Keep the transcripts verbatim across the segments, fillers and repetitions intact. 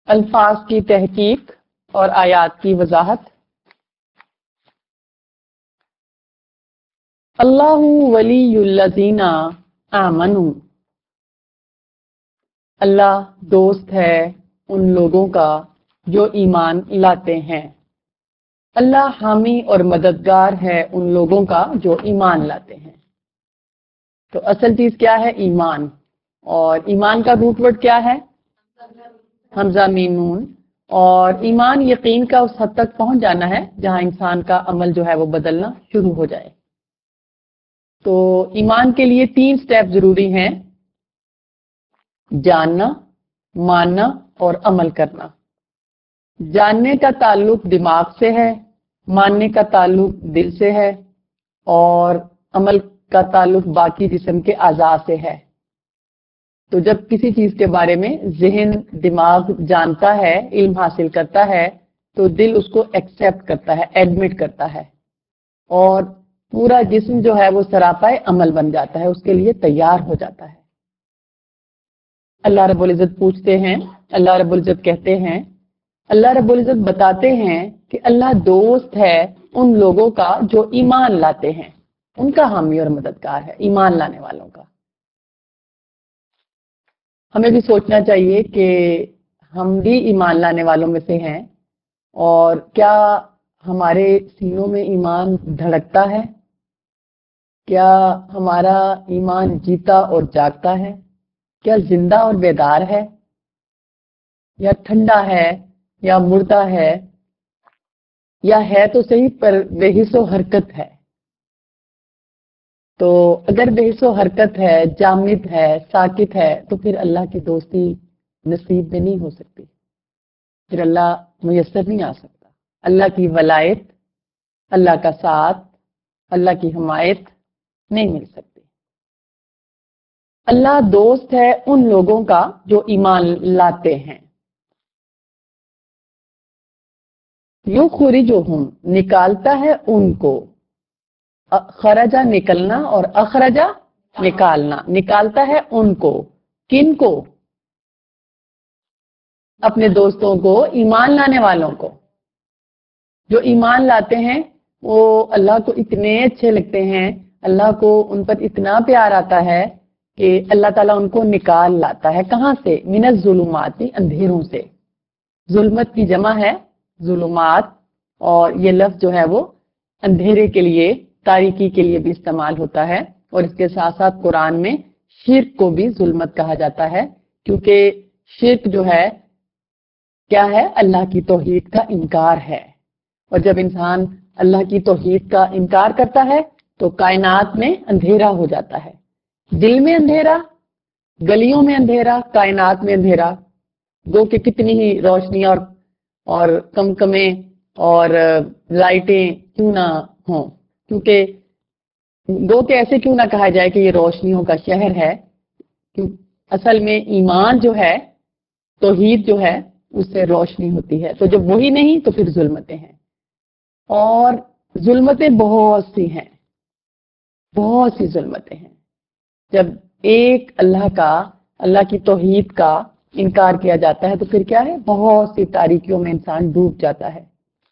الفاظ کی تحقیق اور آیات کی وضاحت۔ اللہ ولی الذین آمنوا، اللہ دوست ہے ان لوگوں کا جو ایمان لاتے ہیں۔ اللہ حامی اور مددگار ہے ان لوگوں کا جو ایمان لاتے ہیں۔ تو اصل چیز کیا ہے؟ ایمان۔ اور ایمان کا روٹ ورڈ کیا ہے؟ حمزہ میم نون۔ اور ایمان یقین کا اس حد تک پہنچ جانا ہے جہاں انسان کا عمل جو ہے وہ بدلنا شروع ہو جائے۔ تو ایمان کے لیے تین سٹیپ ضروری ہیں: جاننا، ماننا اور عمل کرنا۔ جاننے کا تعلق دماغ سے ہے، ماننے کا تعلق دل سے ہے، اور عمل کا تعلق باقی جسم کے اعضاء سے ہے۔ تو جب کسی چیز کے بارے میں ذہن دماغ جانتا ہے، علم حاصل کرتا ہے، تو دل اس کو ایکسیپٹ کرتا ہے، ایڈمٹ کرتا ہے، اور پورا جسم جو ہے وہ سراپائے عمل بن جاتا ہے، اس کے لیے تیار ہو جاتا ہے۔ اللہ رب العزت پوچھتے ہیں، اللہ رب العزت کہتے ہیں، اللہ رب العزت بتاتے ہیں کہ اللہ دوست ہے ان لوگوں کا جو ایمان لاتے ہیں، ان کا حامی اور مددگار ہے، ایمان لانے والوں کا۔ ہمیں بھی سوچنا چاہیے کہ ہم بھی ایمان لانے والوں میں سے ہیں، اور کیا ہمارے سینوں میں ایمان دھڑکتا ہے؟ کیا ہمارا ایمان جیتا اور جاگتا ہے؟ کیا زندہ اور بیدار ہے، یا ٹھنڈا ہے، یا مردہ ہے، یا ہے تو صحیح پر بے حس و حرکت ہے؟ تو اگر بے حس و حرکت ہے، جامد ہے، ساکت ہے، تو پھر اللہ کی دوستی نصیب میں نہیں ہو سکتی، پھر اللہ میسر نہیں آ سکتا۔ اللہ کی ولایت، اللہ کا ساتھ، اللہ کی حمایت نہیں مل سکتی۔ اللہ دوست ہے ان لوگوں کا جو ایمان لاتے ہیں۔ یخرجہم، نکالتا ہے ان کو، خرجہ نکلنا اور اخرجہ نکالنا، نکالتا ہے ان کو، کن کو؟ اپنے دوستوں کو، ایمان لانے والوں کو۔ جو ایمان لاتے ہیں وہ اللہ کو اتنے اچھے لگتے ہیں، اللہ کو ان پر اتنا پیار آتا ہے کہ اللہ تعالیٰ ان کو نکال لاتا ہے۔ کہاں سے؟ من الظلمات، اندھیروں سے۔ ظلمت کی جمع ہے ظلمات، اور یہ لفظ جو ہے وہ اندھیرے کے لیے، تاریکی کے لیے بھی استعمال ہوتا ہے، اور اس کے ساتھ ساتھ قرآن میں شرک کو بھی ظلمت کہا جاتا ہے، کیونکہ شرک جو ہے کیا ہے؟ اللہ کی توحید کا انکار ہے۔ اور جب انسان اللہ کی توحید کا انکار کرتا ہے تو کائنات میں اندھیرا ہو جاتا ہے، دل میں اندھیرا، گلیوں میں اندھیرا، کائنات میں اندھیرا۔ گو کہ کتنی ہی روشنیاں اور اور کمکمیں اور لائٹیں کیوں نہ ہوں، کیونکہ گو کہ ایسے کیوں نہ کہا جائے کہ یہ روشنیوں کا شہر ہے، اصل میں ایمان جو ہے، توحید جو ہے، اس سے روشنی ہوتی ہے۔ تو جب وہی نہیں تو پھر ظلمتیں ہیں، اور ظلمتیں بہت سی ہیں، بہت سی ظلمتیں ہیں۔ جب ایک اللہ کا، اللہ کی توحید کا انکار کیا جاتا ہے تو پھر کیا ہے؟ بہت سی تاریکیوں میں انسان ڈوب جاتا ہے۔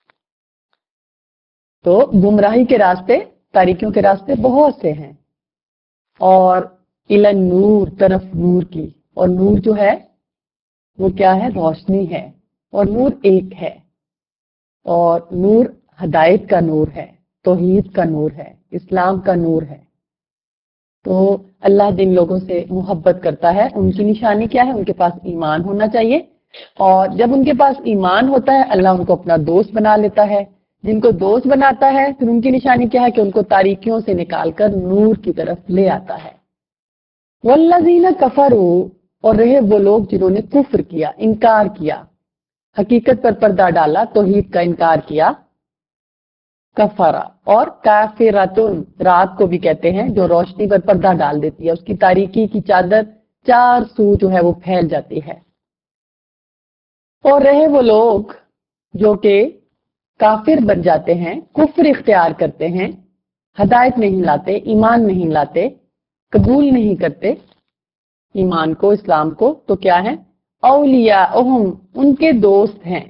تو گمراہی کے راستے، تاریکیوں کے راستے بہت سے ہیں، اور الی النور، طرف نور کی، اور نور جو ہے وہ کیا ہے؟ روشنی ہے، اور نور ایک ہے، اور نور ہدایت کا نور ہے، توحید کا نور ہے، اسلام کا نور ہے۔ تو اللہ جن لوگوں سے محبت کرتا ہے ان کی نشانی کیا ہے؟ ان کے پاس ایمان ہونا چاہیے، اور جب ان کے پاس ایمان ہوتا ہے اللہ ان کو اپنا دوست بنا لیتا ہے۔ جن کو دوست بناتا ہے پھر ان کی نشانی کیا ہے؟ کہ ان کو تاریکیوں سے نکال کر نور کی طرف لے آتا ہے۔ والذین کفروا، اور رہے وہ لوگ جنہوں نے کفر کیا، انکار کیا، حقیقت پر پردہ ڈالا، توحید کا انکار کیا۔ کفرا، اور کافراتن، رات کو بھی کہتے ہیں جو روشنی پر پردہ ڈال دیتی ہے، اس کی تاریکی کی چادر چار سو جو ہے وہ پھیل جاتی ہے۔ اور رہے وہ لوگ جو کہ کافر بن جاتے ہیں، کفر اختیار کرتے ہیں، ہدایت نہیں لاتے، ایمان نہیں لاتے، قبول نہیں کرتے ایمان کو، اسلام کو، تو کیا ہے؟ اولیاءہم ان کے دوست ہیں،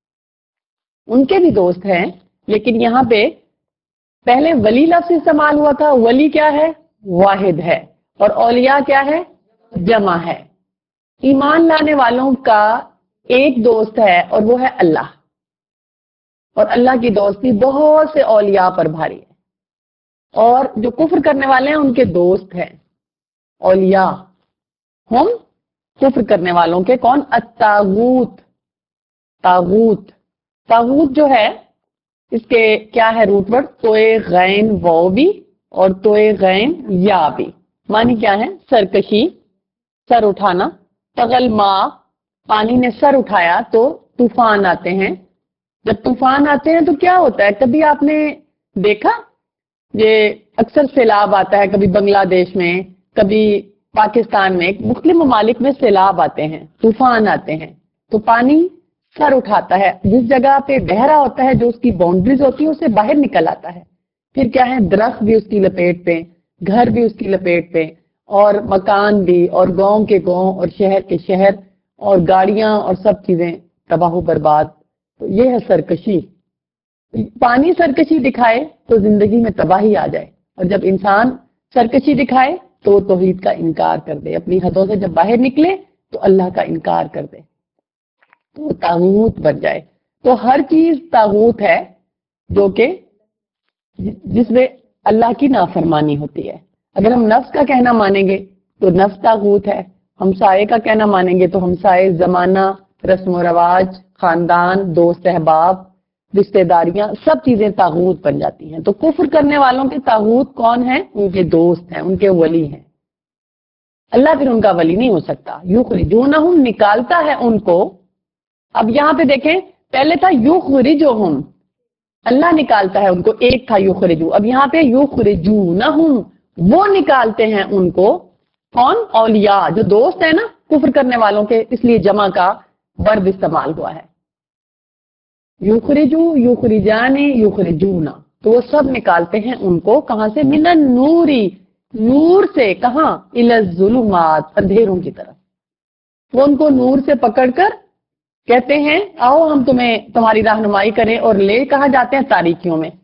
ان کے بھی دوست ہیں، لیکن یہاں پہ پہلے ولی لفظ استعمال ہوا تھا. ولی کیا ہے؟ واحد ہے، اور اولیاء کیا ہے؟ جمع ہے. ایمان لانے والوں کا ایک دوست ہے اور وہ ہے اللہ، اور اللہ کی دوستی بہت سے اولیاء پر بھاری ہے. اور جو کفر کرنے والے ہیں ان کے دوست ہیں اولیاء، ہم کفر کرنے والوں کے کون؟ الطاغوت. طاغوت طاغوت جو ہے اس کے کیا ہے روٹ ورڈ؟ توئے غین واو بھی اور توئے غین یا بھی. معنی کیا ہے؟ سرکشی، سر اٹھانا. تغل ما پانی نے سر اٹھایا تو طوفان آتے ہیں. جب طوفان آتے ہیں تو کیا ہوتا ہے؟ کبھی آپ نے دیکھا یہ اکثر سیلاب آتا ہے، کبھی بنگلہ دیش میں، کبھی پاکستان میں، مختلف ممالک میں سیلاب آتے ہیں، طوفان آتے ہیں تو پانی سر اٹھاتا ہے. جس جگہ پہ بہہ رہا ہوتا ہے جو اس کی باؤنڈریز ہوتی ہے اسے باہر نکل آتا ہے. پھر کیا ہے؟ درخت بھی اس کی لپیٹ پہ، گھر بھی اس کی لپیٹ پہ، اور مکان بھی، اور گاؤں کے گاؤں اور شہر کے شہر اور گاڑیاں اور سب چیزیں تباہ و برباد. تو یہ ہے سرکشی. پانی سرکشی دکھائے تو زندگی میں تباہی آ جائے، اور جب انسان سرکشی دکھائے تو وہ توحید کا انکار کر دے، اپنی حدوں سے جب باہر نکلے تو اللہ کا انکار کر دے تو طاغوت بن جائے. تو ہر چیز طاغوت ہے جو کہ جس میں اللہ کی نافرمانی ہوتی ہے. اگر ہم نفس کا کہنا مانیں گے تو نفس طاغوت ہے، ہمسائے کا کہنا مانیں گے تو ہمسائے، زمانہ، رسم و رواج، خاندان، دوست احباب، رشتہ داریاں، سب چیزیں طاغوت بن جاتی ہیں. تو کفر کرنے والوں کے طاغوت کون ہیں؟ ان کے دوست ہیں، ان کے ولی ہیں. اللہ پھر ان کا ولی نہیں ہو سکتا. یخرجونہم نکالتا ہے ان کو. اب یہاں پہ دیکھیں پہلے تھا یخرجہم، اللہ نکالتا ہے ان کو، ایک تھا یخرجو. اب یہاں پہ یخرجونہم، وہ نکالتے ہیں ان کو. کون؟ اولیاء، جو دوست ہیں نا کفر کرنے والوں کے، اس لیے جمع کا ورب استعمال ہوا ہے. یخرجو، یخرجان، یخرجونا، تو وہ سب نکالتے ہیں ان کو. کہاں سے؟ من النوری، نور سے. کہاں؟ الی الظلمات، اندھیروں کی طرف. وہ ان کو نور سے پکڑ کر کہتے ہیں آؤ ہم تمہیں تمہاری رہنمائی کریں، اور لے کہاں جاتے ہیں؟ تاریکیوں میں.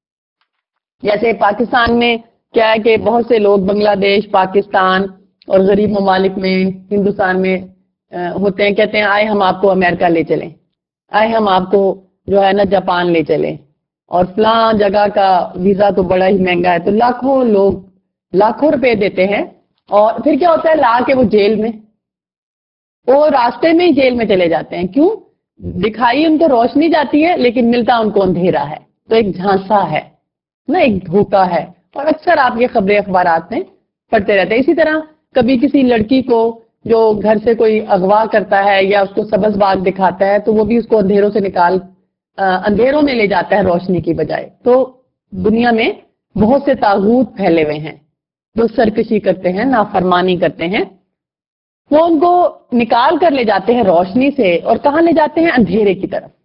جیسے پاکستان میں کیا ہے کہ بہت سے لوگ بنگلہ دیش، پاکستان اور غریب ممالک میں، ہندوستان میں ہوتے ہیں، کہتے ہیں آئے ہم آپ کو امریکہ لے چلیں، آئے ہم آپ کو جو ہے نا جاپان لے چلیں، اور فلاں جگہ کا ویزا تو بڑا ہی مہنگا ہے. تو لاکھوں لوگ لاکھوں روپے دیتے ہیں، اور پھر کیا ہوتا ہے؟ لا کے وہ جیل میں، وہ راستے میں ہی جیل میں چلے جاتے ہیں. کیوں؟ دکھائی ان کو روشنی جاتی ہے لیکن ملتا ان کو اندھیرا ہے. تو ایک جھانسا ہے نا، ایک دھوکا ہے. اور اکثر آپ یہ خبریں اخبارات میں پڑھتے رہتے ہیں. اسی طرح کبھی کسی لڑکی کو جو گھر سے کوئی اغوا کرتا ہے یا اس کو سبز باغ دکھاتا ہے تو وہ بھی اس کو اندھیروں سے نکال اندھیروں میں لے جاتا ہے روشنی کی بجائے. تو دنیا میں بہت سے طاغوت پھیلے ہوئے ہیں جو سرکشی کرتے ہیں، نافرمانی کرتے ہیں. وہ ان کو نکال کر لے جاتے ہیں روشنی سے، اور کہاں لے جاتے ہیں؟ اندھیرے کی طرف.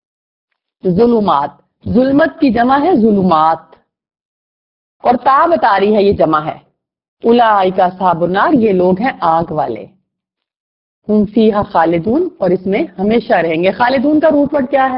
ظلمات، ظلمت کی جمع ہے ظلمات، اور تا بتا رہی ہے یہ جمع ہے. اولئک اصحاب النار، یہ لوگ ہیں آگ والے. ہم فیہا خالدون، اور اس میں ہمیشہ رہیں گے. خالدون کا روٹ ورڈ کیا ہے؟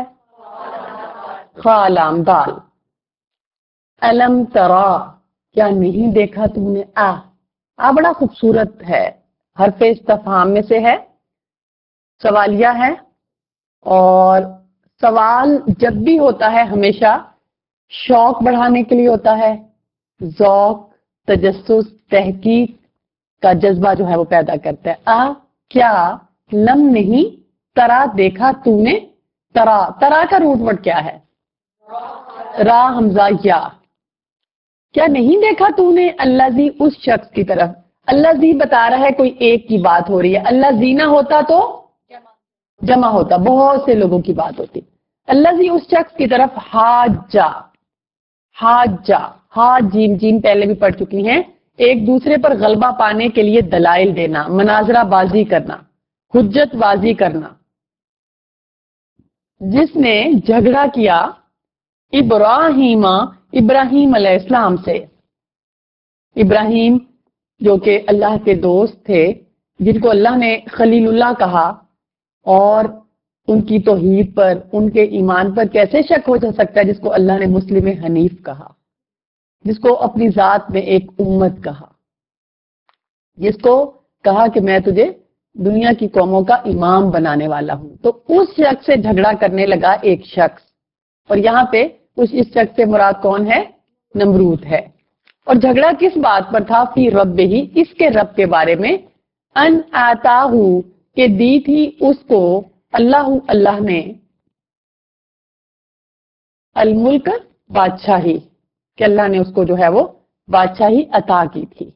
خالام دال. الم ترا، کیا نہیں دیکھا تم نے؟ آ آ بڑا خوبصورت ہے، حرف استفہام میں سے ہے، سوالیہ ہے. اور سوال جب بھی ہوتا ہے ہمیشہ شوق بڑھانے کے لیے ہوتا ہے، ذوق، تجسس، تحقیق کا جذبہ جو ہے وہ پیدا کرتا ہے. آ کیا، لم نہیں، ترا دیکھا تو نے. ترا ترا کا روٹ ورڈ کیا ہے؟ را حمزہ یا. کیا نہیں دیکھا تو نے؟ اللہ زی، اس شخص کی طرف. اللہ زی بتا رہا ہے کوئی ایک کی بات ہو رہی ہے. اللہ زی نہ ہوتا تو جمع ہوتا، بہت سے لوگوں کی بات ہوتی. اللہ زی اس شخص کی طرف. حاجہ، حاجہ، حاج جیم جیم پہلے بھی پڑھ چکی ہیں. ایک دوسرے پر غلبہ پانے کے لیے دلائل دینا، مناظرہ بازی کرنا، حجت بازی کرنا. جس نے جھگڑا کیا ابراہیم، ابراہیم علیہ السلام سے. ابراہیم جو کہ اللہ کے دوست تھے، جن کو اللہ نے خلیل اللہ کہا، اور ان کی توحید پر، ان کے ایمان پر کیسے شک ہو سکتا ہے جس کو اللہ نے مسلم حنیف کہا، جس کو اپنی ذات میں ایک امت کہا، جس کو کہا کہ میں تجھے دنیا کی قوموں کا امام بنانے والا ہوں. تو اس شخص سے جھگڑا کرنے لگا ایک شخص، اور یہاں پہ اس اس شخص سے مراد کون ہے؟ نمرود ہے. اور جھگڑا کس بات پر تھا؟ فی رب ہی، اس کے رب کے بارے میں، ان آتاہو، کہ دی تھی اس کو اللہ اللہ نے، الملک، بادشاہی، کہ اللہ نے اس کو جو ہے وہ بادشاہی عطا کی تھی.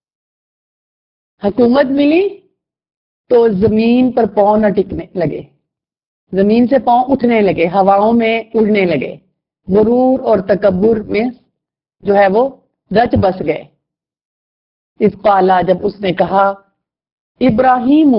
حکومت ملی تو زمین پر پاؤں نہ ٹکنے لگے، زمین سے پاؤں اٹھنے لگے، ہواؤں میں اڑنے لگے، غرور اور تکبر میں جو ہے وہ رچ بس گئے. اس قالا، جب اس نے کہا، ابراہیم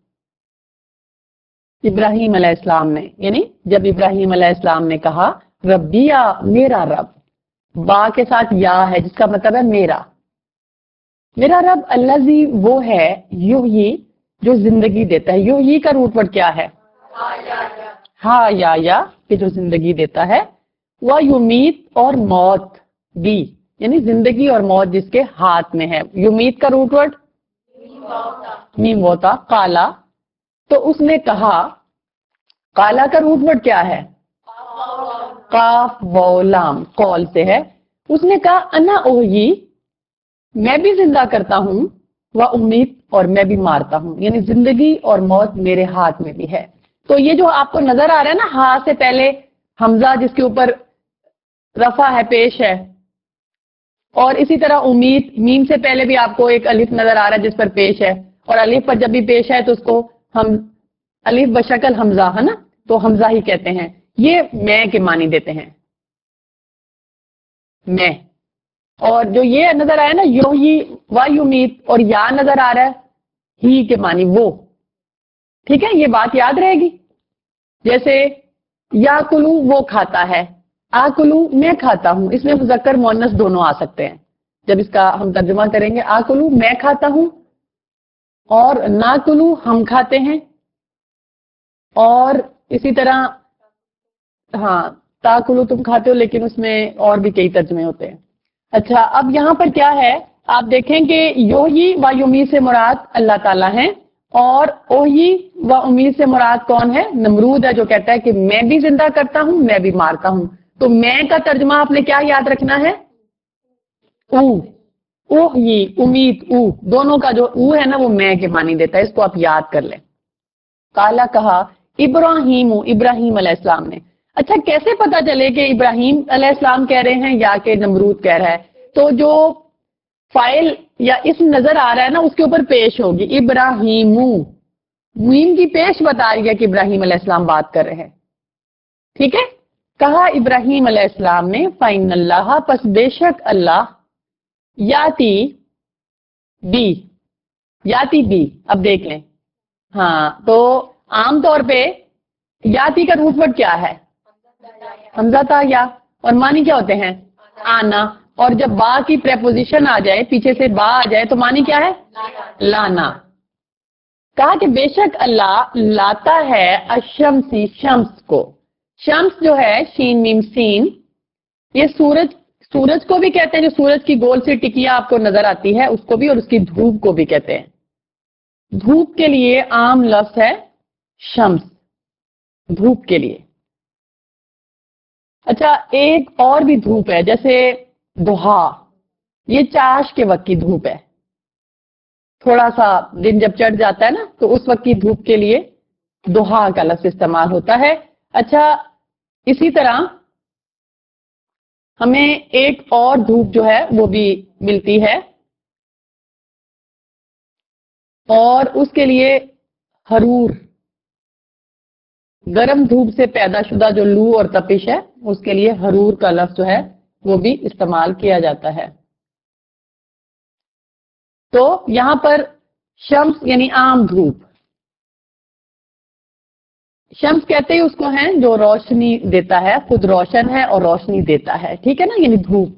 ابراہیم علیہ السلام نے، یعنی جب ابراہیم علیہ السلام نے کہا، ربیا، میرا رب، با کے ساتھ یا ہے جس کا مطلب ہے میرا میرا رب، الذی، وہ ہے، یحیی، جو زندگی دیتا ہے. یحیی کا روٹ ورڈ کیا ہے؟ ہاں یا یا، کہ جو زندگی دیتا ہے. وہ یمیت، اور موت بھی، یعنی زندگی اور موت جس کے ہاتھ میں ہے. یمیت کا روٹ ورڈ میم ہوتا. کالا، تو اس نے کہا، کالا کا روٹ ورڈ کیا ہے؟ کاف و لام، قول سے ہے. اس نے کہا، انا اوہی، میں بھی زندہ کرتا ہوں، وہ امید، اور میں بھی مارتا ہوں، یعنی زندگی اور موت میرے ہاتھ میں بھی ہے. تو یہ جو آپ کو نظر آ رہا ہے نا، ہاں سے پہلے حمزہ جس کے اوپر رفع ہے، پیش ہے، اور اسی طرح امید، میم سے پہلے بھی آپ کو ایک الف نظر آ رہا ہے جس پر پیش ہے، اور الف پر جب بھی پیش ہے تو اس کو ہم الف بشکل حمزہ، ہے نا، تو حمزہ ہی کہتے ہیں. یہ میں کے معنی دیتے ہیں، میں. اور جو یہ نظر آیا نا، یو ہی و یمیت، اور یا نظر آ رہا ہے ہی کے معنی وہ. ٹھیک ہے، یہ بات یاد رہے گی. جیسے یا کلو، وہ کھاتا ہے، آ کلو، میں کھاتا ہوں. اس میں مذکر مؤنث دونوں آ سکتے ہیں. جب اس کا ہم ترجمہ کریں گے، آ کلو، میں کھاتا ہوں، اور نا کلو، ہم کھاتے ہیں. اور اسی طرح ہاں، تا کلو، تم کھاتے ہو، لیکن اس میں اور بھی کئی ترجمے ہوتے ہیں. اچھا، اب یہاں پر کیا ہے، آپ دیکھیں کہ یوہی و یمیت سے مراد اللہ تعالیٰ ہیں، اور اوہی و امید سے مراد کون ہے؟ نمرود ہے، جو کہتا ہے کہ میں بھی زندہ کرتا ہوں، میں بھی مارتا ہوں. تو میں کا ترجمہ آپ نے کیا یاد رکھنا ہے؟ او، اوہی، امید، او، دونوں کا جو او ہے نا وہ میں کے معنی دیتا ہے. اس کو آپ یاد کر لیں. کالا، کہا، ابراہیم، ابراہیم علیہ السلام نے. اچھا، کیسے پتا چلے کہ ابراہیم علیہ السلام کہہ رہے ہیں یا کہ نمرود کہہ رہا ہے؟ تو جو فائل یا اسم نظر آ رہا ہے نا اس کے اوپر پیش ہوگی ابراہیم، میم کی پیش بتا رہی ہے کہ ابراہیم علیہ السلام بات کر رہے ہیں. ٹھیک ہے. کہا ابراہیم علیہ السلام نے، فَإِنَّ اللَّهَ، پس بے شک اللہ، یاتی بی، یاتی بی. اب دیکھ لیں، ہاں، تو عام طور پہ یاتی کا روٹ ورڈ کیا ہے؟ حمزہ تا یا، اور معنی کیا ہوتے ہیں؟ آنا. اور جب با کی پریپوزیشن آ جائے، پیچھے سے با آ جائے تو معنی کیا ہے؟ لانا. کہا کہ بے شک اللہ لاتا ہے الشمسی، شمس کو. شمس جو ہے شین میم سین، یہ سورج، سورج کو بھی کہتے ہیں، جو سورج کی گول سی ٹکیاں آپ کو نظر آتی ہے اس کو بھی، اور اس کی دھوپ کو بھی کہتے ہیں. دھوپ کے لیے عام لفظ ہے شمس، دھوپ کے لیے. اچھا، ایک اور بھی دھوپ ہے، جیسے دوہا، یہ چاش کے وقت کی دھوپ ہے. تھوڑا سا دن جب چڑھ جاتا ہے نا تو اس وقت کی دھوپ کے لیے دوہا کا لفظ استعمال ہوتا ہے. اچھا، اسی طرح ہمیں ایک اور دھوپ جو ہے وہ بھی ملتی ہے، اور اس کے لیے حرور، گرم دھوپ سے پیدا شدہ جو لو اور تپش ہے اس کے لیے حرور کا لفظ جو ہے وہ بھی استعمال کیا جاتا ہے. تو یہاں پر شمس یعنی عام دھوپ، شمس کہتے ہی اس کو ہیں جو روشنی دیتا ہے، خود روشن ہے اور روشنی دیتا ہے. ٹھیک ہے نا، یعنی دھوپ.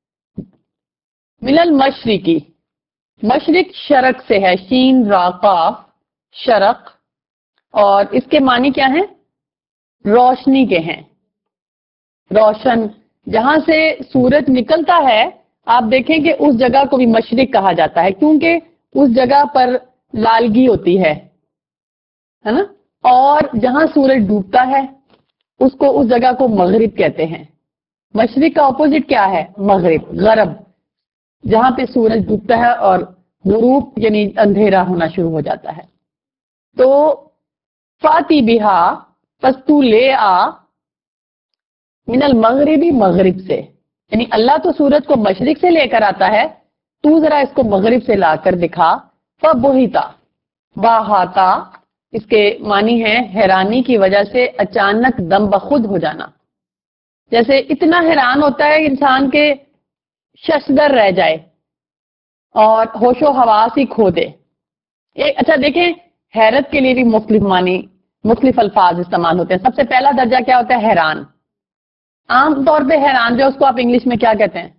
من المشرقی، مشرق شرق سے ہے، شین را قاف، شرق. اور اس کے معنی کیا ہیں؟ روشنی کے ہیں، روشن. جہاں سے سورج نکلتا ہے آپ دیکھیں کہ اس جگہ کو بھی مشرق کہا جاتا ہے، کیونکہ اس جگہ پر لالگی ہوتی ہے ہے نا. اور جہاں سورج ڈوبتا ہے اس کو اس جگہ کو مغرب کہتے ہیں. مشرق کا اپوزٹ کیا ہے؟ مغرب، غرب، جہاں پہ سورج ڈوبتا ہے اور غروب یعنی اندھیرا ہونا شروع ہو جاتا ہے. تو فاتی بہا، پس تو لے آ، من المغربی، مغرب سے، یعنی اللہ تو سورج کو مشرق سے لے کر آتا ہے، تو ذرا اس کو مغرب سے لا کر دکھا. فبہتا، باہاتا اس کے معنی ہے حیرانی کی وجہ سے اچانک دم بخود ہو جانا. جیسے اتنا حیران ہوتا ہے انسان کے ششدر رہ جائے اور ہوش و حواس ہی کھو دے. ایک اچھا دیکھیں، حیرت کے لیے بھی مختلف معنی، مختلف الفاظ استعمال ہوتے ہیں. سب سے پہلا درجہ کیا ہوتا ہے؟ حیران. عام طور پہ حیران جو اس کو آپ انگلش میں کیا کہتے ہیں؟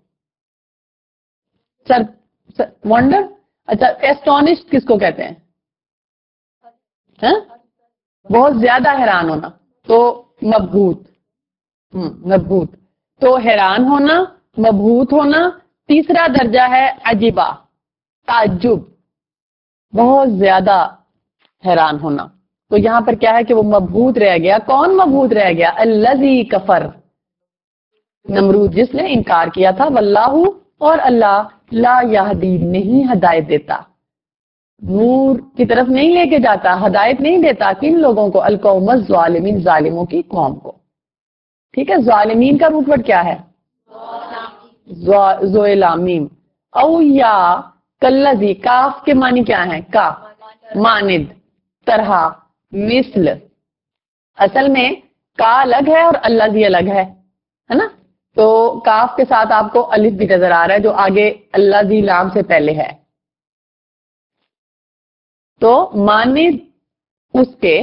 Sir wonder. اچھا ایسٹونشڈ کس کو کہتے ہیں؟ ہاں؟ بہت زیادہ حیران ہونا، تو مبہوت. مبہوت تو حیران ہونا، مبہوت ہونا. تیسرا درجہ ہے عجیبہ، تعجب، بہت زیادہ حیران ہونا. تو یہاں پر کیا ہے کہ وہ مبہوت رہ گیا. کون مبہوت رہ گیا؟ الذی کفر، نمرود جس نے انکار کیا تھا. واللہ، اور اللہ، لا یہدی نہیں ہدایت دیتا، نور کی طرف نہیں لے کے جاتا، ہدایت نہیں دیتا. کن لوگوں کو؟ القوم الظالمین، ظالموں کی قوم کو. ٹھیک ہے. ظالمین کا روٹ ورڈ کیا ہے؟ ذوالامیم. او یا کلذی، کاف کے معنی کیا ہے؟ کا، مانند، طرح، مثل. اصل میں کا الگ ہے اور الذی الگ ہے ہے نا. تو کاف کے ساتھ آپ کو الف بھی نظر آ رہا ہے جو آگے الذی لام سے پہلے ہے. تو مانند اس کے.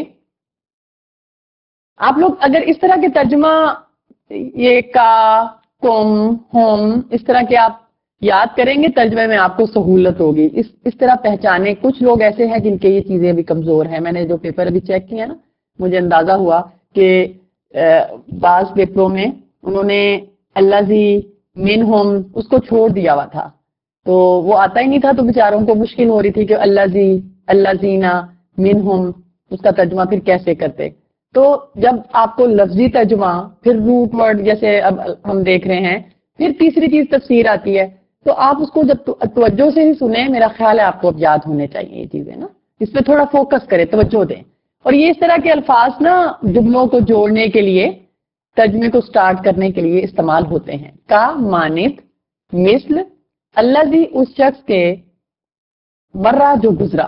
آپ لوگ اگر اس طرح کے ترجمہ یہ کا، کم، ہوم اس طرح کے آپ یاد کریں گے ترجمے میں آپ کو سہولت ہوگی. اس اس طرح پہچانے. کچھ لوگ ایسے ہیں جن کے یہ چیزیں بھی کمزور ہیں. میں نے جو پیپر ابھی چیک کیا نا مجھے اندازہ ہوا کہ بعض پیپروں میں انہوں نے الذی منہم اس کو چھوڑ دیا ہوا تھا، تو وہ آتا ہی نہیں تھا، تو بیچاروں کو مشکل ہو رہی تھی کہ الذی، الذین، منہم اس کا ترجمہ پھر کیسے کرتے. تو جب آپ کو لفظی ترجمہ، پھر روٹ ورڈ جیسے اب ہم دیکھ رہے ہیں، پھر تیسری چیز تفسیر آتی ہے، تو آپ اس کو جب توجہ سے ہی سنیں. میرا خیال ہے آپ کو اب یاد ہونے چاہیے یہ چیزیں نا. اس پہ تھوڑا فوکس کریں، توجہ دیں. اور یہ اس طرح کے الفاظ نا جملوں کو جوڑنے کے لیے، ترجمے کو سٹارٹ کرنے کے لیے استعمال ہوتے ہیں. کا، مانند، مثل، الذی اس شخص کے، مرہ جو گزرا.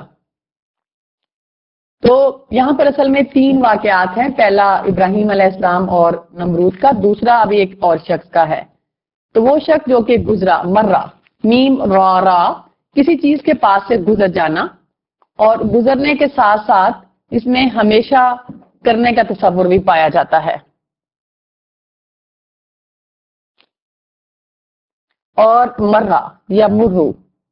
تو یہاں پر اصل میں تین واقعات ہیں. پہلا ابراہیم علیہ السلام اور نمرود کا، دوسرا ابھی ایک اور شخص کا ہے. تو وہ شخص جو کہ گزرا، مرہ، میم را را، کسی چیز کے پاس سے گزر جانا. اور گزرنے کے ساتھ ساتھ اس میں ہمیشہ کرنے کا تصور بھی پایا جاتا ہے. اور مرہ یا مرو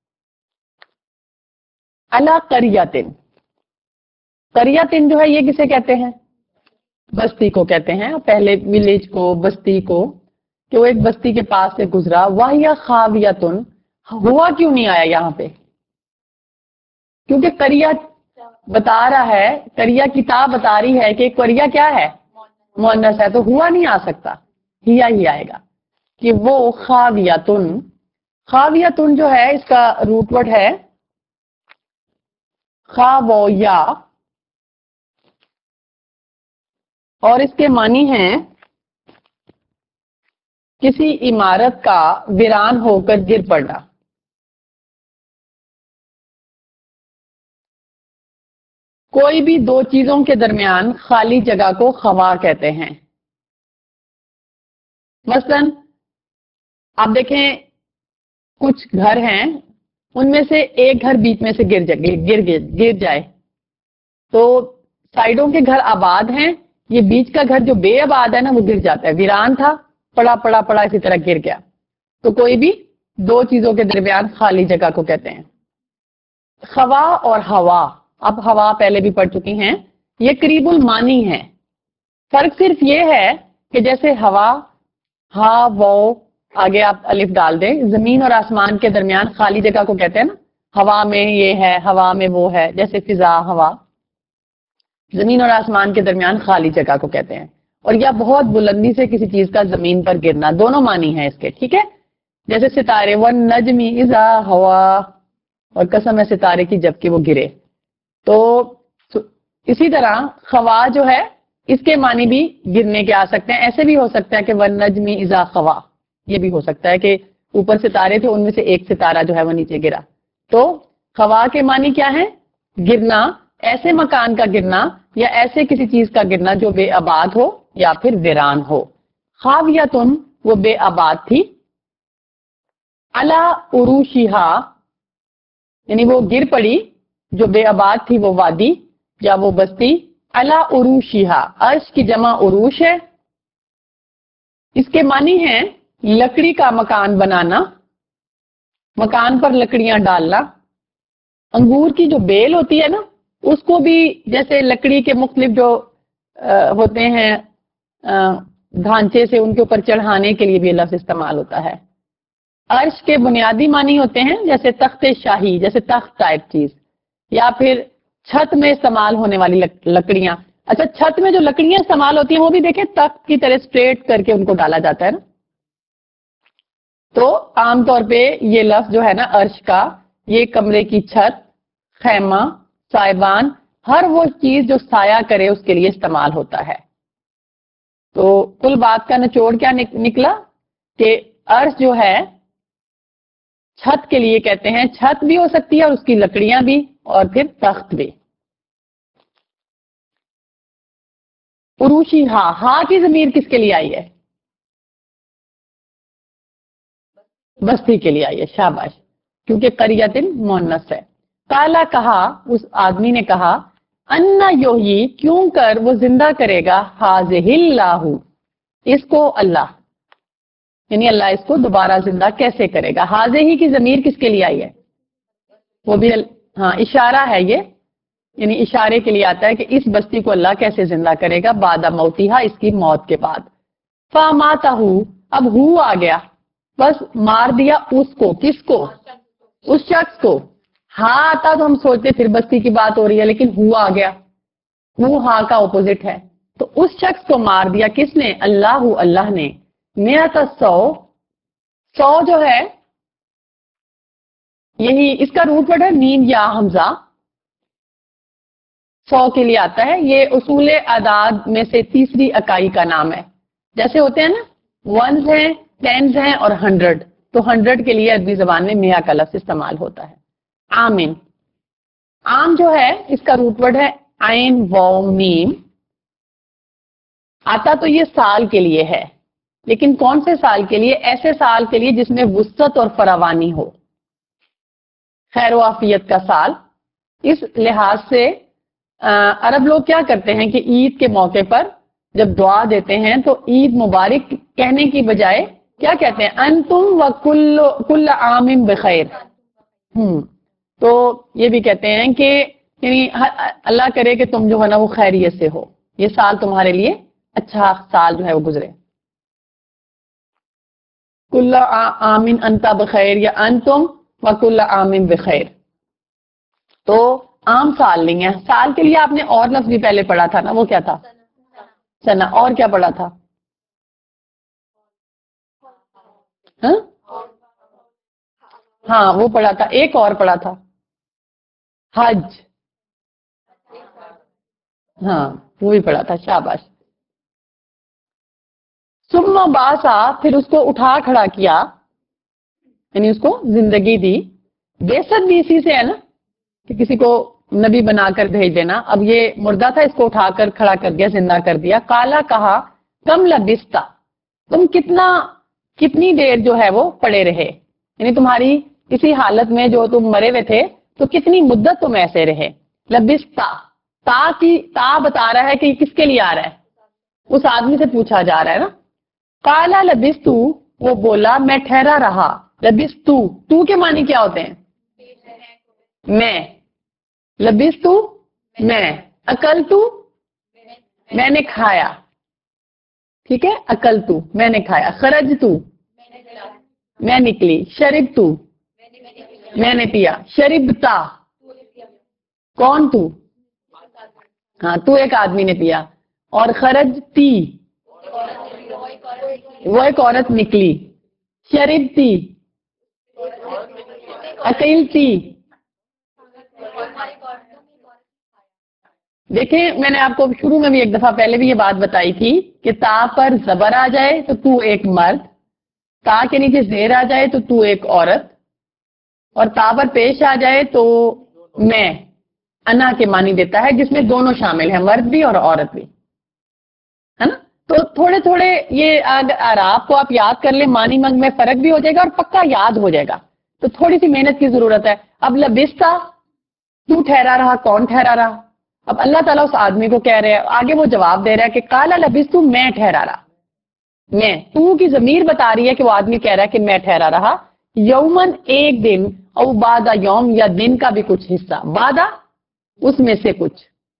علی قریۃ. قریۃ جو ہے یہ کسے کہتے ہیں؟ بستی کو کہتے ہیں. پہلے ولیج کو، بستی کو، کہ وہ ایک بستی کے پاس سے گزرا. وَهِيَ خَاوِيَةٌ، ہوا کیوں نہیں آیا یہاں پہ؟ کیونکہ قریہ بتا رہا ہے، قریہ کتاب بتا رہی ہے کہ قریہ کیا ہے؟ مؤنث ہے، تو ہوا نہیں آ سکتا، ہیا ہی آئے گا. کہ وہ خاویتن، خاویتن جو ہے اس کا روٹ ورڈ ہے خاویا، اور اس کے معنی ہیں کسی عمارت کا ویران ہو کر گر پڑنا. کوئی بھی دو چیزوں کے درمیان خالی جگہ کو خوا کہتے ہیں. مثلا آپ دیکھیں کچھ گھر ہیں، ان میں سے ایک گھر بیچ میں سے گر جائے گر گر جائے تو سائڈوں کے گھر آباد ہیں، یہ بیچ کا گھر جو بے آباد ہے نا وہ گر جاتا ہے. ویران تھا، پڑا پڑا پڑا اسی طرح گر گیا. تو کوئی بھی دو چیزوں کے درمیان خالی جگہ کو کہتے ہیں. خوا اور ہوا، اب ہوا پہلے بھی پڑھ چکی ہیں. یہ قریب المانی ہے. فرق صرف یہ ہے کہ جیسے ہوا، ہا وہ آگے آپ الف ڈال دیں، زمین اور آسمان کے درمیان خالی جگہ کو کہتے ہیں نا، ہوا میں یہ ہے، ہوا میں وہ ہے، جیسے فضا ہوا، زمین اور آسمان کے درمیان خالی جگہ کو کہتے ہیں. اور یا بہت بلندی سے کسی چیز کا زمین پر گرنا، دونوں معنی ہیں اس کے. ٹھیک ہے، جیسے ستارے وَالنَّجْمِ إِذَا هَوَىٰ، اور قسم ہے ستارے کی جب کہ وہ گرے. تو اسی طرح خوا جو ہے اس کے معنی بھی گرنے کے آ سکتے ہیں. ایسے بھی ہو سکتا ہے کہ وَالنَّجْمِ إِذَا خَوَىٰ، یہ بھی ہو سکتا ہے کہ اوپر ستارے تھے، ان میں سے ایک ستارہ جو ہے وہ نیچے گرا. تو خوا کے معنی کیا ہے؟ گرنا، ایسے مکان کا گرنا یا ایسے کسی چیز کا گرنا جو بے آباد ہو یا پھر ویران ہو. خاویتن، وہ بے آباد تھی. علی عروشہا، یعنی وہ گر پڑی، جو بے آباد تھی وہ وادی یا وہ بستی. علی عروشہا، عرش کی جمع عروش ہے. اس کے معنی ہیں لکڑی کا مکان بنانا، مکان پر لکڑیاں ڈالنا. انگور کی جو بیل ہوتی ہے نا، اس کو بھی جیسے لکڑی کے مختلف جو ہوتے ہیں ڈھانچے سے، ان کے اوپر چڑھانے کے لیے بھی لفظ استعمال ہوتا ہے. عرش کے بنیادی معنی ہوتے ہیں جیسے تخت شاہی، جیسے تخت ٹائپ چیز، یا پھر چھت میں استعمال ہونے والی لکڑیاں. اچھا، چھت میں جو لکڑیاں استعمال ہوتی ہیں وہ بھی دیکھیں تخت کی طرح اسٹریٹ کر کے ان کو ڈالا جاتا ہے نا. تو عام طور پہ یہ لفظ جو ہے نا عرش کا، یہ کمرے کی چھت، خیمہ، سائبان، ہر وہ چیز جو سایہ کرے اس کے لیے استعمال ہوتا ہے. تو کل بات کا نچوڑ کیا نکلا کہ عرش جو ہے چھت کے لیے کہتے ہیں. چھت بھی ہو سکتی ہے اور اس کی لکڑیاں بھی، اور پھر تخت بھی. عروشی ہا، ہا کی ضمیر کس کے لیے آئی ہے؟ بستی کے لیے آئی ہے. شاباش، کیونکہ قریۃ مؤنث ہے. قالا، کہا، اس آدمی نے کہا، انا یحیی، کیوں کر وہ زندہ کرے گا، ہاذہ اللہ، اس کو اللہ، یعنی اللہ اس کو دوبارہ زندہ کیسے کرے گا. ہاذہ ہی کی ضمیر کس کے لیے آئی ہے؟ وہ بھی ہاں اشارہ ہے یہ، یعنی اشارے کے لیے آتا ہے کہ اس بستی کو اللہ کیسے زندہ کرے گا بعد موتہا، اس کی موت کے بعد. فاماتہ، اب ہو آ گیا، بس مار دیا اس کو. کس کو؟ اس شخص کو. ہاں آتا تو ہم سوچتے پھر بستی کی بات ہو رہی ہے، لیکن ہو آ گیا، ہو ہاں کا اپوزٹ ہے. تو اس شخص کو مار دیا کس نے؟ اللہ، اللہ نے. میات سو، سو جو ہے یہی اس کا روٹ ورڈ ہے میم یا حمزہ، سو کے لیے آتا ہے. یہ اصول اعداد میں سے تیسری اکائی کا نام ہے. جیسے ہوتے ہیں نا ونز ہیں، ٹینز ہیں اور ہنڈریڈ، تو ہنڈریڈ کے لیے عربی زبان میں میا کا لفظ استعمال ہوتا ہے. آمین، عام جو ہے اس کا روٹ ورڈ ہے عین واو میم. آتا تو یہ سال کے لیے ہے، لیکن کون سے سال کے لیے؟ ایسے سال کے لیے جس میں وسعت اور فراوانی ہو، خیر و عافیت کا سال. اس لحاظ سے عرب لوگ کیا کرتے ہیں کہ عید کے موقع پر جب دعا دیتے ہیں تو عید مبارک کہنے کی بجائے کیا کہتے ہیں؟ انتم و کل کل عام بخیر. ہم تو یہ بھی کہتے ہیں کہ یعنی اللہ کرے کہ تم جو ہے نا وہ خیریت سے ہو، یہ سال تمہارے لیے اچھا سال جو ہے وہ گزرے. کل عام انت بخیر یا انتم و کل عام بخیر. تو عام سال نہیں ہے. سال کے لیے آپ نے اور لفظ بھی پہلے پڑھا تھا نا، وہ کیا تھا؟ سنا. اور کیا پڑھا تھا؟ ہاں ہاں وہ پڑھا تھا، ایک اور پڑھا تھا حج. ہاں وہ بھی پڑھا تھا. شاباش. ثم باسا، پھر اس کو اٹھا کھڑا کیا، یعنی اس کو زندگی دی. بیست بھی اسی سے ہے نا کہ کسی کو نبی بنا کر بھیج دینا. اب یہ مردہ تھا، اس کو اٹھا کر کھڑا کر دیا، زندہ کر دیا. کالا، کہا، کم لبستا، تم کتنا کتنی دیر جو ہے وہ پڑے رہے، یعنی تمہاری اسی حالت میں جو تم مرے ہوئے تھے تو کتنی مدت تم ایسے رہے. لبستا، تا کی تا بتا رہا ہے کہ یہ کس کے لیے آ رہا ہے؟ اس آدمی سے پوچھا جا رہا ہے نا. کالا لبستو، وہ بولا میں ٹھہرا رہا. لبستو، تو کے معنی کیا ہوتے ہیں؟ میں. لبستو میں. اکلتو میں نے کھایا، ٹھیک ہے، اکل تو میں نے کھایا، خرج تو میں نکلی، شرب تو میں نے پیا، شربتا کون تو، ہاں تو ایک آدمی نے پیا، اور خرج تی وہ ایک عورت نکلی، شربتی اکیلتی۔ دیکھیں میں نے آپ کو شروع میں بھی ایک دفعہ پہلے بھی یہ بات بتائی تھی کہ تا پر زبر آ جائے تو تو ایک مرد، تا کے نیچے زیر آ جائے تو تو ایک عورت، اور تا پر پیش آ جائے تو میں انا کے معنی دیتا ہے، جس میں دونوں شامل ہیں، مرد بھی اور عورت بھی، ہے نا۔ تو تھوڑے تھوڑے یہ اعراب کو آپ یاد کر لیں، معنی منگ میں فرق بھی ہو جائے گا اور پکا یاد ہو جائے گا، تو تھوڑی سی محنت کی ضرورت ہے۔ اب لبستہ تو ٹھہرا رہا، کون ٹھہرا رہا؟ اب اللہ تعالیٰ اس آدمی کو کہہ رہے ہیں، آگے وہ جواب دے رہا ہے کہ کالا لبستو میں ٹھہرا رہا، میں تو کی ضمیر بتا رہی ہے کہ وہ آدمی کہہ رہا ہے کہ میں ٹھہرا رہا، یومن ایک دن، او بعد یوم یا دن کا بھی کچھ حصہ، بعد اس میں سے کچھ،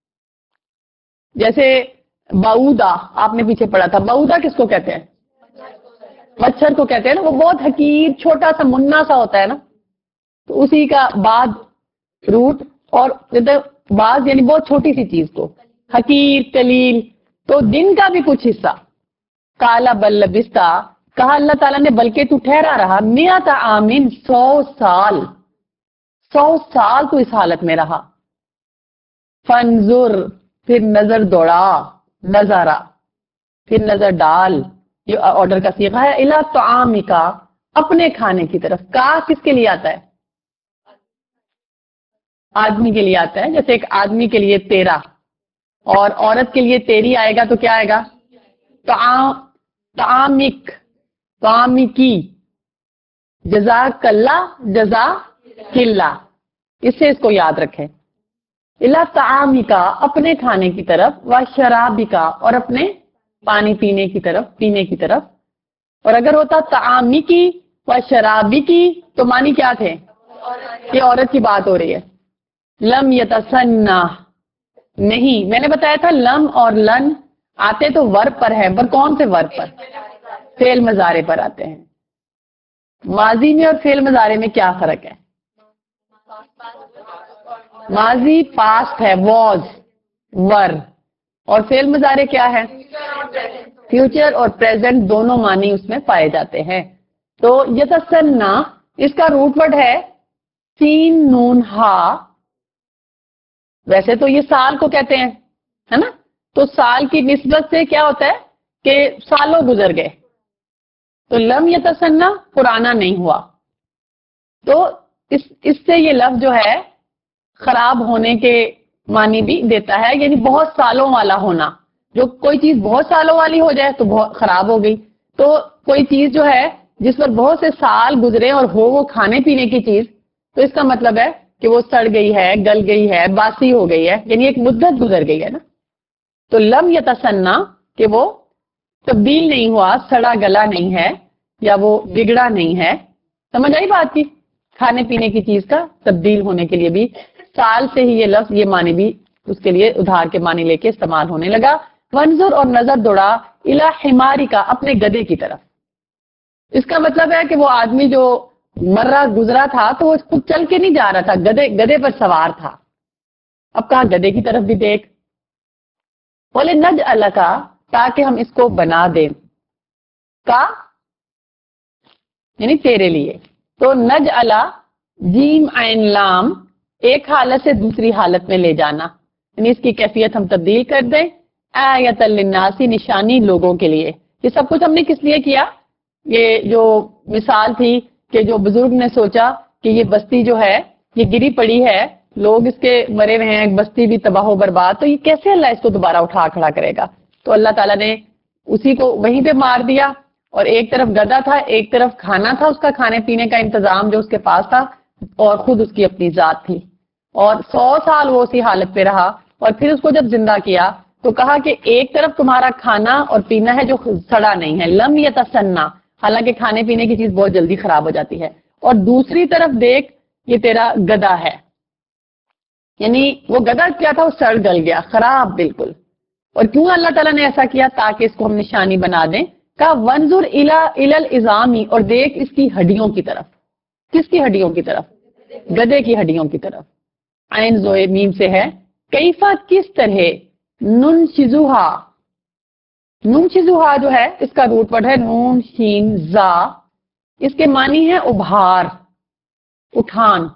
جیسے بعودا آپ نے پیچھے پڑھا تھا، بعودا کس کو کہتے ہیں؟ مچھر کو کہتے ہیں نا، وہ بہت حقیر چھوٹا سا منا سا ہوتا ہے نا، تو اسی کا بعد روٹ، اور بعض یعنی بہت چھوٹی سی چیز کو، حقیر قلیل، تو دن کا بھی کچھ حصہ، کالا بل لبستہ، کہا اللہ تعالیٰ نے بلکہ تو ٹھہرا رہا، میات آمین سو سال، سو سال تو اس حالت میں رہا، فنظر پھر نظر دوڑا، نظارہ پھر نظر ڈال، یہ آرڈر کا صیغہ ہے، الا طعامکا اپنے کھانے کی طرف، کا کس کے لیے آتا ہے؟ آدمی کے لیے آتا ہے، جیسے ایک آدمی کے لیے تیرا اور عورت کے لیے تیری آئے گا تو کیا آئے گا؟ طعامک، طعامکی، جزاک اللہ، جزاک اللہ، اس سے اس کو یاد رکھیں، الا طعامکا اپنے کھانے کی طرف، و شرابکا اور اپنے پانی پینے کی طرف، پینے کی طرف، اور اگر ہوتا طعامکی و شرابکی تو معنی کیا تھے؟ یہ عورت کی بات ہو رہی ہے۔ لم یتسنہ نہیں، میں نے بتایا تھا لم اور لن آتے تو ورب پر ہے، پر کون سے ورب پر؟ فعل مضارع پر آتے ہیں۔ ماضی میں اور فعل مضارع میں کیا فرق ہے؟ ماضی پاسٹ ہے، واز، ور، اور فعل مضارع کیا ہے؟ فیوچر اور پریزنٹ، دونوں معنی اس میں پائے جاتے ہیں۔ تو یتسنہ اس کا روٹ ورڈ ہے سین نون ہا، ویسے تو یہ سال کو کہتے ہیں، ہے نا، تو سال کی نسبت سے کیا ہوتا ہے کہ سالوں گزر گئے، تو لم یتسنہ پرانا نہیں ہوا، تو اس اس سے یہ لفظ جو ہے خراب ہونے کے معنی بھی دیتا ہے، یعنی بہت سالوں والا ہونا، جو کوئی چیز بہت سالوں والی ہو جائے تو بہت خراب ہو گئی، تو کوئی چیز جو ہے جس پر بہت سے سال گزرے اور ہو وہ کھانے پینے کی چیز، تو اس کا مطلب ہے کہ وہ سڑ گئی ہے، گل گئی ہے، باسی ہو گئی ہے، یعنی ایک مدت گزر گئی ہے نا۔ تو لم یتسنہ کہ وہ تبدیل نہیں ہوا، سڑا گلا نہیں ہے، یا وہ بگڑا نہیں ہے، سمجھ آئی بات کی؟ کھانے پینے کی چیز کا تبدیل ہونے کے لیے بھی سال سے ہی یہ لفظ، یہ معنی بھی اس کے لیے ادھار کے معنی لے کے استعمال ہونے لگا۔ ونظر اور نظر دوڑا، الی حماری کا اپنے گدے کی طرف، اس کا مطلب ہے کہ وہ آدمی جو مرہ گزرا تھا تو وہ خود چل کے نہیں جا رہا تھا، گدے گدے پر سوار تھا، اب کہا گدے کی طرف بھی دیکھ، بولے نج اللہ کا تاکہ ہم اس کو بنا دیں، کا یعنی تیرے لیے، تو نج اللہ جیم عین لام ایک حالت سے دوسری حالت میں لے جانا، یعنی اس کی کیفیت ہم تبدیل کر دیں، آیۃ للناس نشانی لوگوں کے لیے۔ یہ سب کچھ ہم نے کس لیے کیا؟ یہ جو مثال تھی کہ جو بزرگ نے سوچا کہ یہ بستی جو ہے یہ گری پڑی ہے، لوگ اس کے مرے ہوئے ہیں، بستی بھی تباہ و برباد، تو یہ کیسے اللہ اس کو دوبارہ اٹھا کھڑا کرے گا؟ تو اللہ تعالیٰ نے اسی کو وہیں پہ مار دیا، اور ایک طرف گدھا تھا، ایک طرف کھانا تھا، اس کا کھانے پینے کا انتظام جو اس کے پاس تھا، اور خود اس کی اپنی ذات تھی، اور سو سال وہ اسی حالت پہ رہا، اور پھر اس کو جب زندہ کیا تو کہا کہ ایک طرف تمہارا کھانا اور پینا ہے جو سڑا نہیں ہے، لم یتسنہ، حالانکہ کھانے پینے کی چیز بہت جلدی خراب ہو جاتی ہے، اور دوسری طرف دیکھ یہ تیرا گدھا ہے، یعنی وہ گدھا کیا تھا؟ وہ سڑ گل گیا، خراب بالکل، اور کیوں اللہ تعالیٰ نے ایسا کیا؟ تاکہ اس کو ہم نشانی بنا دیں. کہا ونظر الی العظامی، اور دیکھ اس کی ہڈیوں کی طرف. کس کی ہڈیوں کی طرف؟ گدے کی ہڈیوں کی طرف. عین زوئے میم سے ہے. کیفا کس طرح، ننشزوہا، ننشزوہا جو ہے اس کا روٹ ورڈ ہے نون شین زا، اس کے معنی ہے ابھار، اٹھان.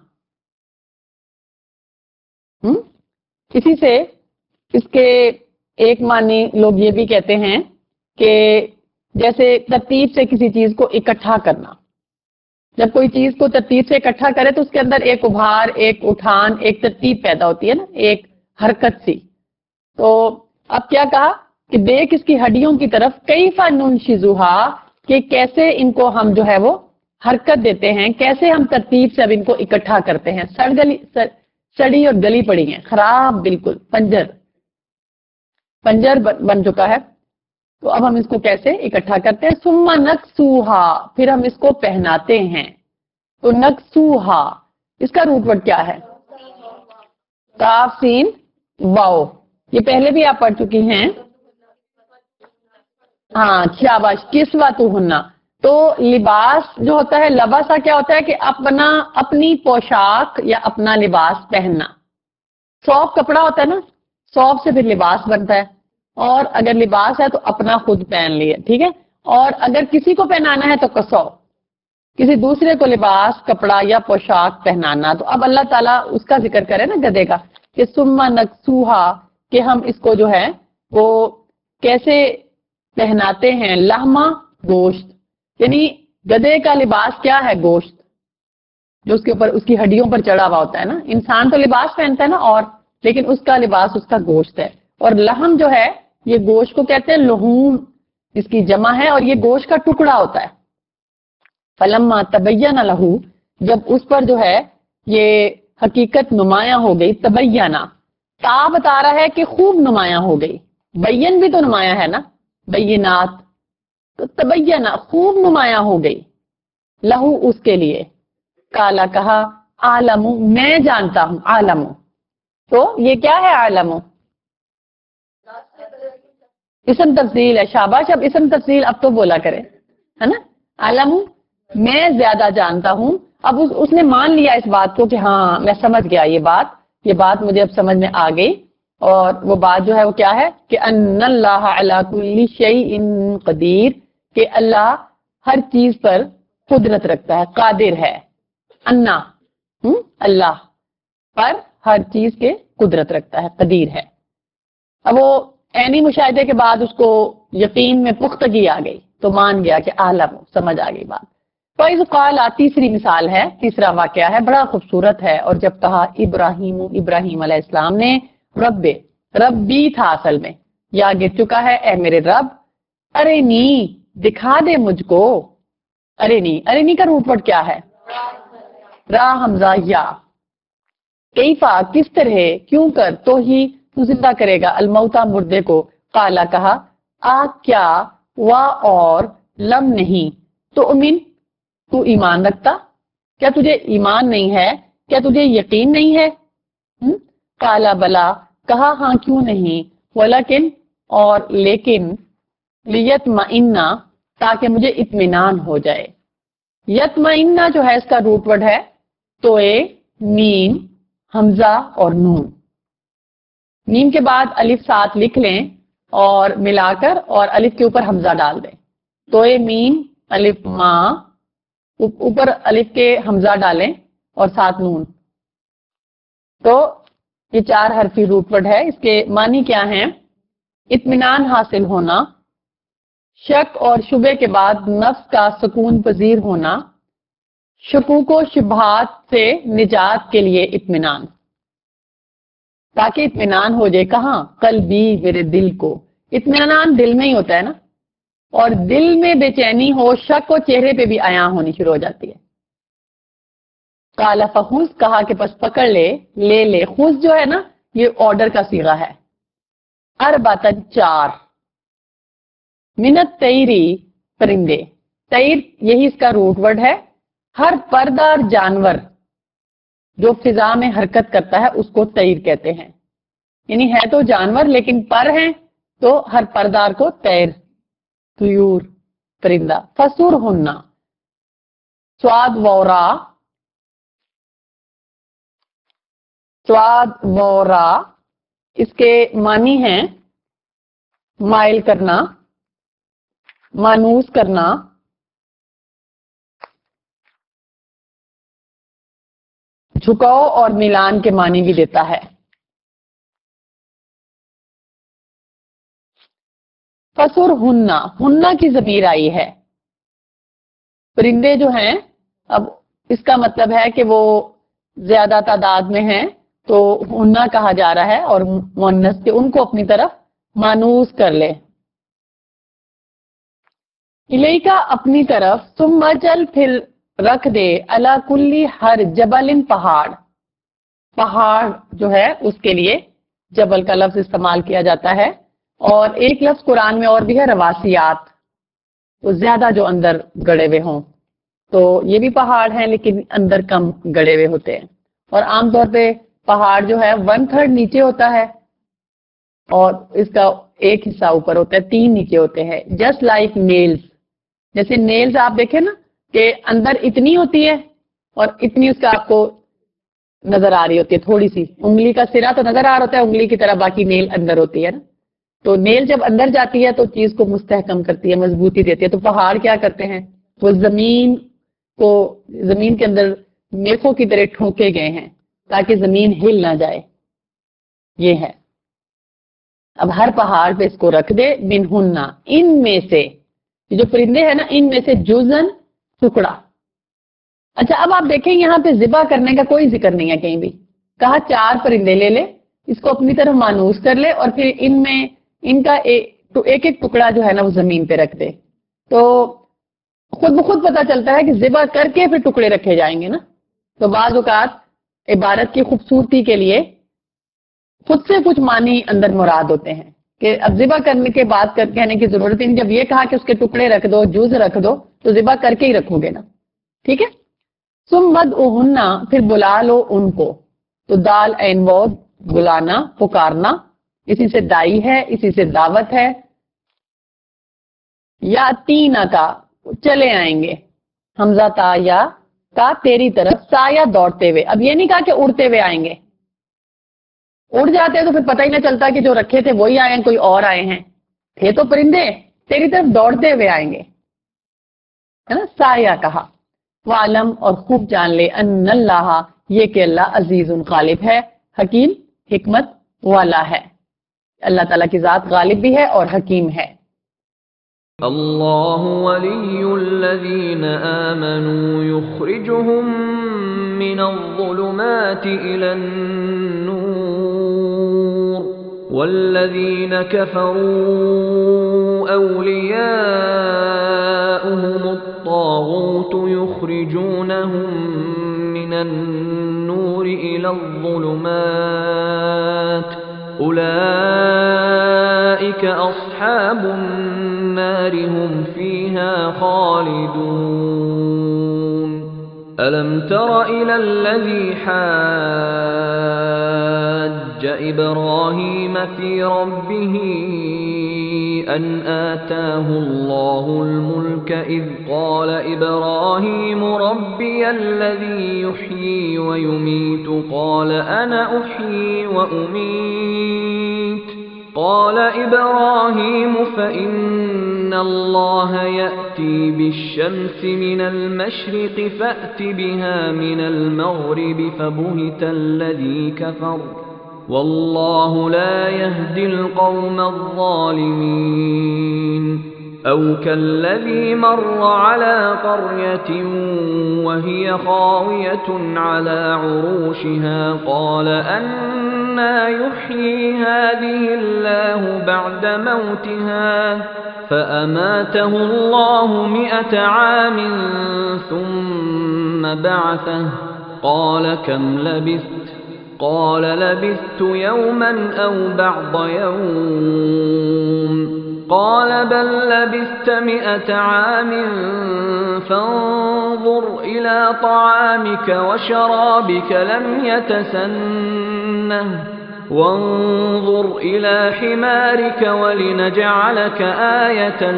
ہم؟ اسی سے اس کے ایک معنی لوگ یہ بھی کہتے ہیں کہ جیسے ترتیب سے کسی چیز کو اکٹھا کرنا. جب کوئی چیز کو ترتیب سے اکٹھا کرے تو اس کے اندر ایک ابھار، ایک اٹھان، ایک ترتیب پیدا ہوتی ہے نا، ایک حرکت سی. تو اب کیا کہا کہ دیکھ اس کی ہڈیوں کی طرف، کیفا ننشزوہا، کہ کیسے ان کو ہم جو ہے وہ حرکت دیتے ہیں، کیسے ہم ترتیب سے اب ان کو اکٹھا کرتے ہیں. سڑ گلی سڑی اور گلی پڑی ہیں، خراب، بالکل پنجر پنجر بن چکا ہے. تو اب ہم اس کو کیسے اکٹھا کرتے ہیں؟ ثم نکسوہا، پھر ہم اس کو پہناتے ہیں. تو نکسوہا اس کا روٹ ورڈ کیا ہے؟ کاف سین واو. یہ پہلے بھی آپ پڑھ چکی ہیں. ہاں شاباش. کسوتہن، تو لباس جو ہوتا ہے، لباسا کیا ہوتا ہے کہ اپنا اپنی پوشاک یا اپنا لباس پہننا. سوف کپڑا ہوتا ہے نا، سوف سے پھر لباس بنتا ہے، اور اگر لباس ہے تو اپنا خود پہن لیے، ٹھیک ہے. اور اگر کسی کو پہنانا ہے تو کسو، کسی دوسرے کو لباس، کپڑا یا پوشاک پہنانا. تو اب اللہ تعالیٰ اس کا ذکر کرے نا گدھے کا، کہ ثم نکسوہا، کہ ہم اس کو جو ہے وہ کیسے پہناتے ہیں. لہما، گوشت، یعنی گدھے کا لباس کیا ہے؟ گوشت، جو اس کے اوپر اس کی ہڈیوں پر چڑھا ہوا ہوتا ہے نا. انسان تو لباس پہنتا ہے نا، اور لیکن اس کا لباس اس کا گوشت ہے. اور لحم جو ہے یہ گوشت کو کہتے ہیں، لحوم اس کی جمع ہے، اور یہ گوشت کا ٹکڑا ہوتا ہے. فلما تبین لہو، جب اس پر جو ہے یہ حقیقت نمایاں ہو گئی. تبینہ، تا بتا رہا ہے کہ خوب نمایاں ہو گئی. بین بھی تو نمایاں ہے نا، بینات. تو تبینہ، خوب نمایاں ہو گئی. لہو، اس کے لیے. کالا، کہا، عالم، میں جانتا ہوں. عالم، تو یہ کیا ہے؟ عالم اسم تفضیل ہے. شاباش. اب اسم تفضیل اب تو بولا کرے، ہے نا. عالم، میں زیادہ جانتا ہوں. اب اس, اس نے مان لیا اس بات کو کہ ہاں میں سمجھ گیا، یہ بات یہ بات مجھے اب سمجھ میں آ گئی. اور وہ بات جو ہے وہ کیا ہے کہ ان اللہ علی کل شیء قدیر، کہ اللہ ہر چیز پر قدرت رکھتا ہے، قادر ہے. انا، اللہ پر ہر چیز کے قدرت رکھتا ہے، قدیر ہے. اب وہ عینی مشاہدے کے بعد اس کو یقین میں پختگی آ گئی، تو مان گیا کہ عالم، سمجھ آ گئی بات. فَإِذْ قَالَ، تیسری مثال ہے، تیسرا واقعہ ہے، بڑا خوبصورت ہے. اور جب کہا ابراہیم، ابراہیم علیہ السلام نے، رب، رب بھی تھا اصل میں، یا گر چکا ہے، اے میرے رب، ارنی، دکھا دے مجھ کو. ارنی، ارنی کا روٹ ورڈ کیا ہے؟ را حمزہ یا. کیفا، کس طرح، کیوں کر، تو ہی تو زندہ کرے گا، الموتا، مردے کو. قالا، کہا، آ کیا، وا اور، لم نہیں، تو امین، تو ایمان رکھتا، کیا تجھے ایمان نہیں ہے، کیا تجھے یقین نہیں ہے؟ قالا بلا، کہا ہاں کیوں نہیں، ولیکن، اور لیکن، لیتمئنہ، تاکہ مجھے اطمینان ہو جائے. یتمئنہ جو ہے اس کا روٹ ورڈ ہے تو اے، میم، حمزہ اور نون. نیم کے بعد الف ساتھ لکھ لیں اور ملا کر، اور الف کے اوپر حمزہ ڈال دیں. تو اے میم، الف ما، اوپر الف کے حمزہ ڈالیں اور ساتھ نون. تو یہ چار حرفی روٹ ورڈ ہے. اس کے معنی کیا ہیں؟ اطمینان حاصل ہونا، شک اور شبے کے بعد نفس کا سکون پذیر ہونا، شکوک و شبہات سے نجات کے لیے اطمینان، تاکہ اطمینان ہو جائے. کہاں؟ قلبی، میرے دل کو. اطمینان دل میں ہی ہوتا ہے نا، اور دل میں بے چینی ہو، شک و چہرے پہ بھی عیاں ہونی شروع ہو جاتی ہے. قال فخذ، کہا کہ پس پکڑ لے، لے لے. خذ جو ہے نا یہ آرڈر کا صیغہ ہے. ارباتن، چار. منت تیری، پرندے. تیر یہی اس کا روٹ ورڈ ہے. ہر پردار جانور جو فضا میں حرکت کرتا ہے اس کو تیر کہتے ہیں. یعنی ہے تو جانور لیکن پر ہیں تو ہر پردار کو طیر، طیور پرندہ. فسور ہننا سواد وورا، سواد وورا اس کے معنی ہیں مائل کرنا، مانوس کرنا، جھکاؤ اور میلان کے معنی بھی دیتا ہے. فسور ہننا، ہننا کی ضمیر آئی ہے. پرندے جو ہیں اب اس کا مطلب ہے کہ وہ زیادہ تعداد میں ہیں تو ہننا کہا جا رہا ہے اور مؤنث کے ان کو اپنی طرف مانوس کر لے. الیکا اپنی طرف، ثم چل پھر رکھ دے، علی کلی ہر جبل پہاڑ، پہاڑ جو ہے اس کے لیے جبل کا لفظ استعمال کیا جاتا ہے. اور ایک لفظ قرآن میں اور بھی ہے رواسیات، تو زیادہ جو اندر گڑے ہوئے ہوں، تو یہ بھی پہاڑ ہیں لیکن اندر کم گڑے ہوئے ہوتے ہیں. اور عام طور پہ پہاڑ جو ہے ون تھرڈ نیچے ہوتا ہے اور اس کا ایک حصہ اوپر ہوتا ہے، تین نیچے ہوتے ہیں. جسٹ لائک نیلز، جیسے نیلز آپ دیکھیں نا کہ اندر اتنی ہوتی ہے اور اتنی اس کا آپ کو نظر آ رہی ہوتی ہے، تھوڑی سی انگلی کا سرا تو نظر آ رہا ہوتا ہے انگلی کی طرح، باقی نیل اندر ہوتی ہے نا. تو نیل جب اندر جاتی ہے تو چیز کو مستحکم کرتی ہے، مضبوطی دیتی ہے. تو پہاڑ کیا کرتے ہیں، وہ زمین کو، زمین کے اندر میخوں کی طرح ٹھوکے گئے ہیں تاکہ زمین ہل نہ جائے. یہ ہے. اب ہر پہاڑ پہ اس کو رکھ دے، منہننا ان میں سے، جو پرندے ہیں نا ان میں سے، جزن ٹکڑا. اچھا اب آپ دیکھیں یہاں پہ ذبح کرنے کا کوئی ذکر نہیں ہے کہیں بھی. کہا چار پرندے لے لے، اس کو اپنی طرف مانوس کر لے اور پھر ان میں ان کا ایک ایک ٹکڑا جو ہے نا وہ زمین پہ رکھ دے. تو خود بخود پتا چلتا ہے کہ ذبح کر کے پھر ٹکڑے رکھے جائیں گے نا. تو بعض اوقات عبارت کی خوبصورتی کے لیے خود سے کچھ معنی اندر مراد ہوتے ہیں کہ اب ذبح کرنے کے بعد کر کہنے کی ضرورت نہیں. جب یہ کہا کہ اس کے ٹکڑے رکھ دو، جز رکھ دو، تو ذبح کر کے ہی رکھو گے نا. ٹھیک ہے. سم مد اوہننا پھر بلا لو ان کو. تو دال عین واو بلانا، پکارنا، اسی سے دائی ہے، اسی سے دعوت ہے. یا تینا کا چلے آئیں گے، حمزہ تا یا کا تیری طرف، سا یا دوڑتے ہوئے. اب یہ نہیں کہا کہ اڑتے ہوئے آئیں گے، اڑ جاتے ہیں تو پھر پتہ ہی نہ چلتا کہ جو رکھے تھے وہی آئے ہیں کوئی اور آئے ہیں. تھے تو پرندے، تیری طرف دوڑتے ہوئے آئیں گے، ہے نا. سایہ کہا. وعلم اور خوب جان لے، ان اللہ یہ کہ اللہ عزیز غالب ہے، حکیم حکمت والا ہے. اللہ تعالیٰ کی ذات غالب بھی ہے اور حکیم ہے. اللہ ولی الذین آمنوا یخرجهم من الظلمات الى النور والذین کفروا اولیاؤهم الطاغوت یخرجونهم من النور الى الظلمات اولئک اصحاب النار هم فيها خالدون. ألم تر إلى الذي حاج إبراهيم في ربه أن آتاه الله الملك إذ قال إبراهيم ربي الذي يحيي ويميت قال أنا أحيي وأميت قال إبراهيم فإن الله يأتي بالشمس من المشرق فأت بها من المغرب فبهت الذي كفر والله لا يهدي القوم الظالمين. أو كالذي مر على قرية وهي خاوية على عروشها قال أنى يحيي هذه الله بعد موتها فأماته الله مئة عام ثم بعثه قال كم لبثت قال لبثت يوما أو بعض يوم قال بل لبثت مئة عام فانظر إلى طعامك وشرابك لم يتسنه وانظر إلى حمارك ولنجعلك آية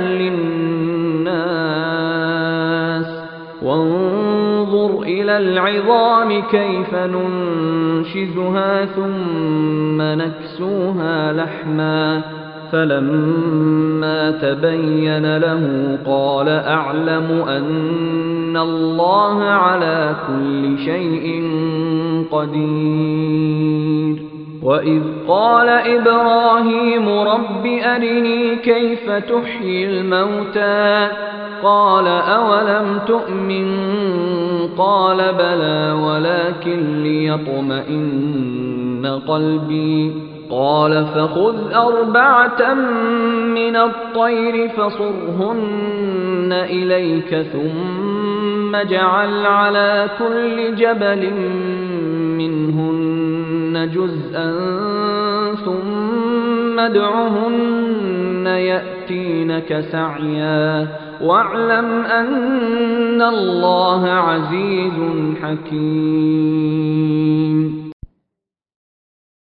للناس وانظر إلى العظام كيف ننشزها ثم نكسوها لحما فلما تبين له قال أعلم أن الله على كل شيء قدير وإذ قال إبراهيم رب أرني كيف تحيي الموتى قال أولم تؤمن قال بلى ولكن ليطمئن قلبي قال فخذ أربعة من الطير فصرهن إليك ثم اجعل على كل جبل منهن جزءا ثم ادعهن يأتينك سعيا واعلم أن الله عزيز حكيم